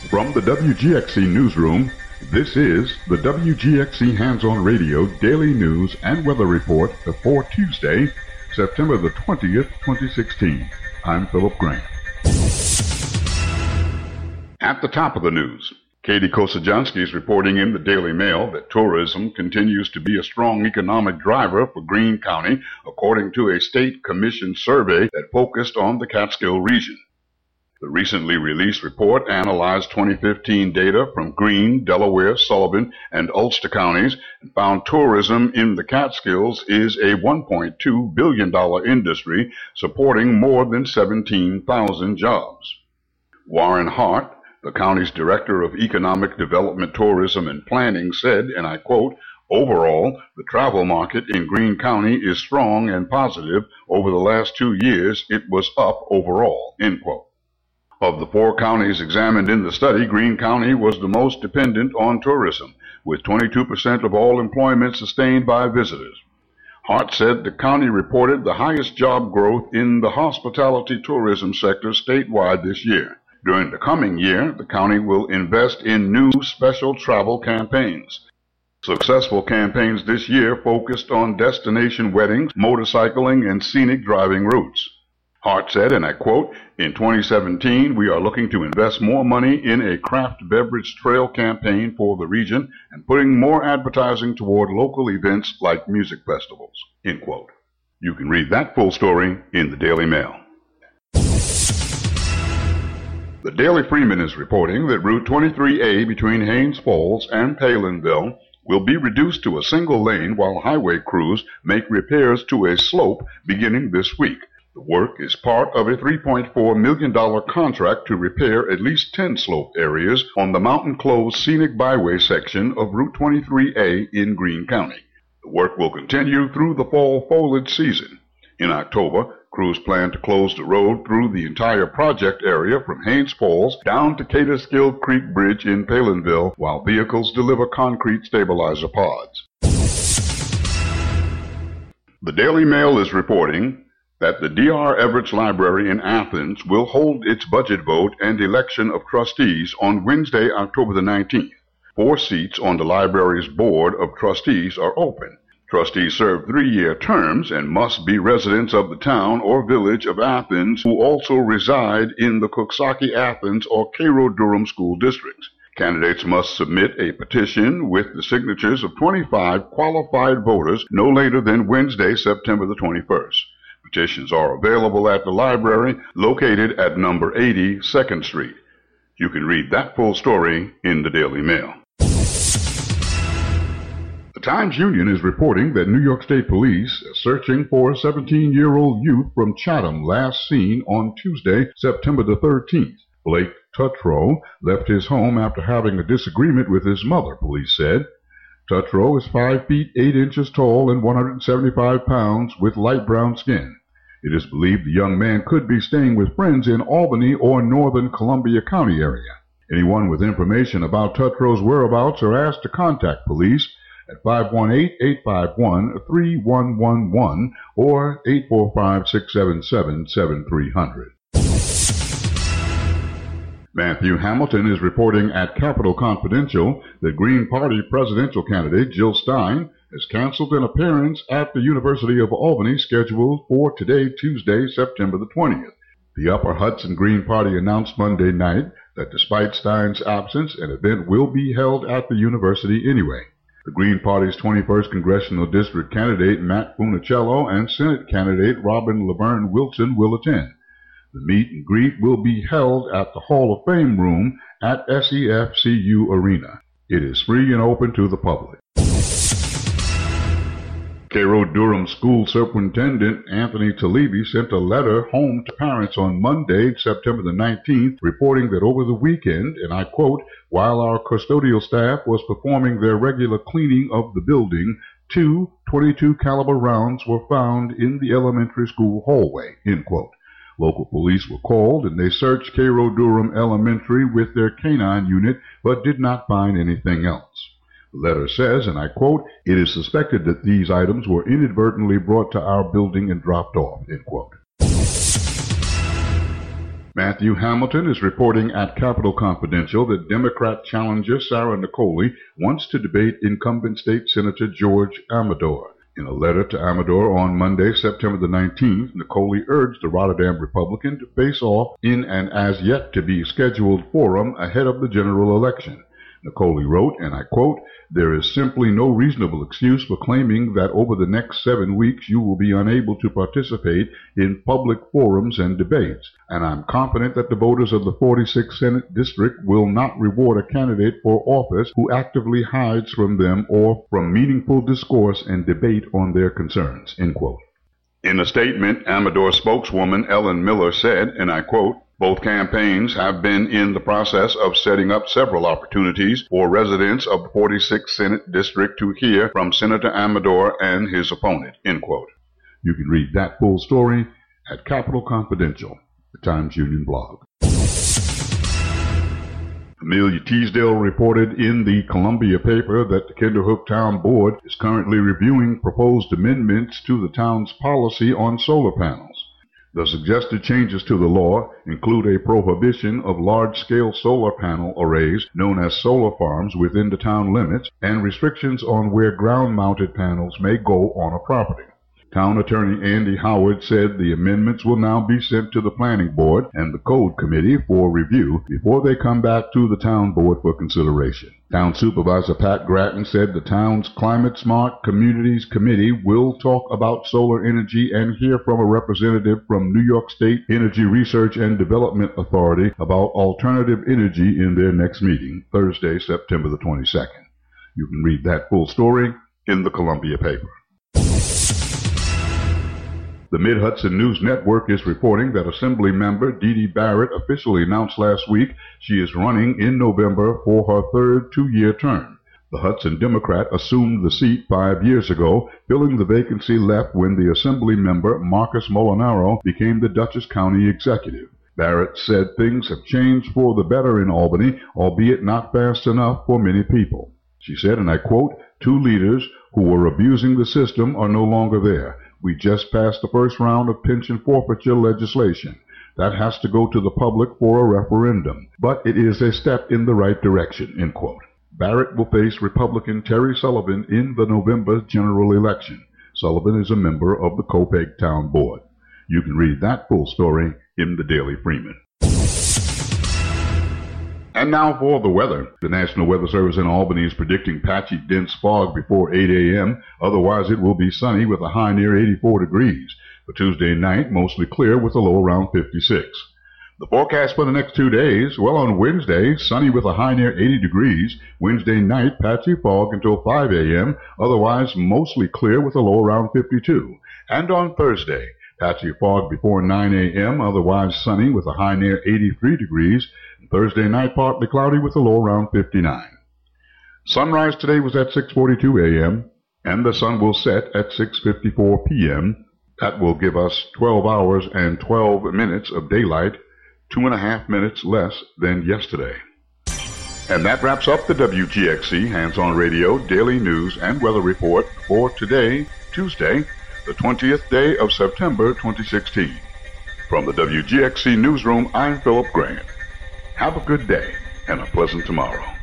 From the WGXC Newsroom, this is the WGXC Hands-On Radio Daily News and Weather Report for Tuesday, September the 20th, 2016. I'm Philip Grant. At the top of the news, Katie Kosajanski is reporting in the Daily Mail that tourism continues to be a strong economic driver for Greene County, according to a state commission survey that focused on the Catskill region. The recently released report analyzed 2015 data from Greene, Delaware, Sullivan, and Ulster counties and found tourism in the Catskills is a $1.2 billion industry supporting more than 17,000 jobs. Warren Hart, the county's Director of Economic Development, Tourism, and Planning, said, and I quote, "Overall, the travel market in Greene County is strong and positive. Over the last 2 years, it was up overall," end quote. Of the 4 counties examined in the study, Greene County was the most dependent on tourism, with 22% of all employment sustained by visitors. Hart said the county reported the highest job growth in the hospitality tourism sector statewide this year. During the coming year, the county will invest in new special travel campaigns. Successful campaigns this year focused on destination weddings, motorcycling, and scenic driving routes. Hart said, and I quote, "In 2017, we are looking to invest more money in a craft beverage trail campaign for the region and putting more advertising toward local events like music festivals," end quote. You can read that full story in the Daily Mail. The Daily Freeman is reporting that Route 23A between Haines Falls and Palinville will be reduced to a single lane while highway crews make repairs to a slope beginning this week. The work is part of a $3.4 million contract to repair at least 10 slope areas on the Mountain Close Scenic Byway section of Route 23A in Greene County. The work will continue through the fall foliage season. In October, crews plan to close the road through the entire project area from Haines Falls down to Catskill Creek Bridge in Palinville while vehicles deliver concrete stabilizer pods. The Daily Mail is reporting that the D.R. Everett Library in Athens will hold its budget vote and election of trustees on Wednesday, October the 19th. 4 seats on the library's board of trustees are open. Trustees serve 3-year terms and must be residents of the town or village of Athens who also reside in the Coxsackie, Athens, or Cairo Durham school districts. Candidates must submit a petition with the signatures of 25 qualified voters no later than Wednesday, September the 21st. Petitions are available at the library located at number 80 2nd Street. You can read that full story in the Daily Mail. The Times-Union is reporting that New York State Police are searching for a 17-year-old youth from Chatham last seen on Tuesday, September the 13th. Blake Tuttrow left his home after having a disagreement with his mother, police said. Tuttrow is 5 feet 8 inches tall and 175 pounds with light brown skin. It is believed the young man could be staying with friends in Albany or northern Columbia County area. Anyone with information about Tuttrow's whereabouts are asked to contact police at 518-851-3111 or 845-677-7300. Matthew Hamilton is reporting at Capital Confidential that Green Party presidential candidate Jill Stein has canceled an appearance at the University of Albany scheduled for today, Tuesday, September the 20th. The Upper Hudson Green Party announced Monday night that despite Stein's absence, an event will be held at the university anyway. The Green Party's 21st Congressional District candidate Matt Funicello and Senate candidate Robin Laverne Wilson will attend. The meet and greet will be held at the Hall of Fame room at SEFCU Arena. It is free and open to the public. Cairo Durham School Superintendent Anthony Talibi sent a letter home to parents on Monday, September the 19th, reporting that over the weekend, and I quote, "While our custodial staff was performing their regular cleaning of the building, 2 .22 caliber rounds were found in the elementary school hallway," end quote. Local police were called and they searched Cairo Durham Elementary with their canine unit but did not find anything else. The letter says, and I quote, "It is suspected that these items were inadvertently brought to our building and dropped off," end quote. Matthew Hamilton is reporting at Capitol Confidential that Democrat challenger Sarah Nicoli wants to debate incumbent state Senator George Amador. In a letter to Amador on Monday, September the 19th, Nicoli urged the Rotterdam Republican to face off in an as-yet-to-be-scheduled forum ahead of the general election. Nicoli wrote, and I quote, "There is simply no reasonable excuse for claiming that over the next 7 weeks you will be unable to participate in public forums and debates, and I'm confident that the voters of the 46th Senate District will not reward a candidate for office who actively hides from them or from meaningful discourse and debate on their concerns." End quote. In a statement, Amador spokeswoman Ellen Miller said, and I quote, "Both campaigns have been in the process of setting up several opportunities for residents of the 46th Senate District to hear from Senator Amador and his opponent." End quote. You can read that full story at Capitol Confidential, the Times-Union blog. Amelia Teasdale reported in the Columbia paper that the Kinderhook Town Board is currently reviewing proposed amendments to the town's policy on solar panels. The suggested changes to the law include a prohibition of large-scale solar panel arrays known as solar farms within the town limits and restrictions on where ground-mounted panels may go on a property. Town Attorney Andy Howard said the amendments will now be sent to the Planning Board and the Code Committee for review before they come back to the Town Board for consideration. Town Supervisor Pat Gratton said the town's Climate Smart Communities Committee will talk about solar energy and hear from a representative from New York State Energy Research and Development Authority about alternative energy in their next meeting, Thursday, September the 22nd. You can read that full story in the Columbia paper. The Mid-Hudson News Network is reporting that Assembly member Dee Dee Barrett officially announced last week she is running in November for her third two-year term. The Hudson Democrat assumed the seat 5 years ago, filling the vacancy left when the Assembly member Marcus Molinaro became the Dutchess County executive. Barrett said things have changed for the better in Albany, albeit not fast enough for many people. She said, and I quote, "Two leaders who were abusing the system are no longer there. We just passed the first round of pension forfeiture legislation. That has to go to the public for a referendum, but it is a step in the right direction." End quote. Barrett will face Republican Terry Sullivan in the November general election. Sullivan is a member of the Copeg Town Board. You can read that full story in the Daily Freeman. And now for the weather. The National Weather Service in Albany is predicting patchy, dense fog before 8 a.m. Otherwise, it will be sunny with a high near 84 degrees. For Tuesday night, mostly clear with a low around 56. The forecast for the next 2 days, well, on Wednesday, sunny with a high near 80 degrees. Wednesday night, patchy fog until 5 a.m. Otherwise, mostly clear with a low around 52. And on Thursday, patchy fog before 9 a.m., otherwise sunny with a high near 83 degrees. Thursday night, partly cloudy with a low around 59. Sunrise today was at 6:42 a.m., and the sun will set at 6:54 p.m. That will give us 12 hours and 12 minutes of daylight, 2.5 minutes less than yesterday. And that wraps up the WGXC Hands-On Radio Daily News and Weather Report for today, Tuesday, the 20th day of September 2016. From the WGXC Newsroom, I'm Philip Grant. Have a good day and a pleasant tomorrow.